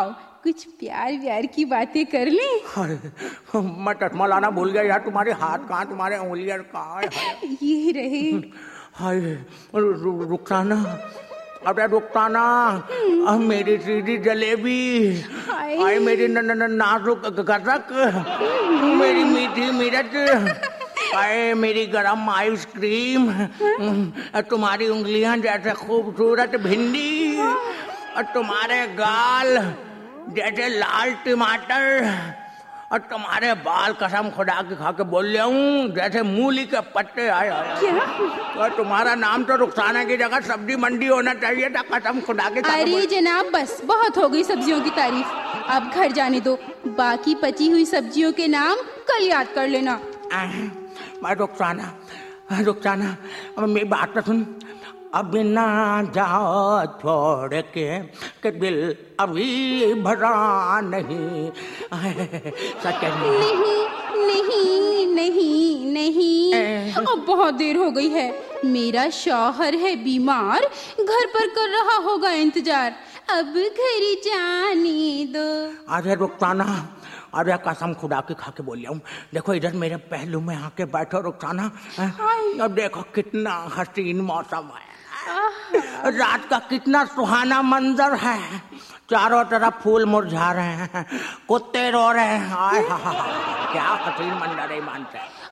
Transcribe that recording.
आओ कुछ प्यार व्यार की बातें कर लें। अरे मैं चश्मा लाना भूल गया यार, तुम्हारे हाथ कहाँ, तुम्हारे उंगलियां कहाँ है? ये रहे। हाय रुखसाना, अरे रुखसाना, मेरी सीधी जलेबी, हाय मेरी नाजुक गजक, मेरी मीठी मिर्च, हाय मेरी गरम आइसक्रीम, तुम्हारी उंगलियां जैसे खूबसूरत भिंडी, और तुम्हारे गाल जैसे लाल टमाटर, और तुम्हारे बाल कसम खुदा की खा के बोल रहा हूँ जैसे मूली के पत्ते। आए और तुम्हारा नाम तो रुखसाना की जगह सब्जी मंडी होना चाहिए था, कसम खुदा के। अरे जनाब बस बहुत हो गई सब्जियों की तारीफ, अब घर जाने दो, बाकी बची हुई सब्जियों के नाम कल याद कर लेना। रुखसाना मेरी बात तो सुन, अब ना जाओ छोड़ के दिल अभी भरा नहीं। सच नहीं अब बहुत देर हो गई है, मेरा शौहर है बीमार, घर पर कर रहा होगा इंतजार, अब घर जाने दो। अरे रुखसाना, अरे कसम खुदा की खा के बोल रहा हूँ, देखो इधर मेरे पहलू में आके बैठो रुखसाना, अब देखो कितना हसीन मौसम है, रात का कितना सुहाना मंजर है, चारों तरफ फूल मुरझा रहे हैं, कुत्ते रो रहे हैं, क्या हसीन मंजर है ईमान से।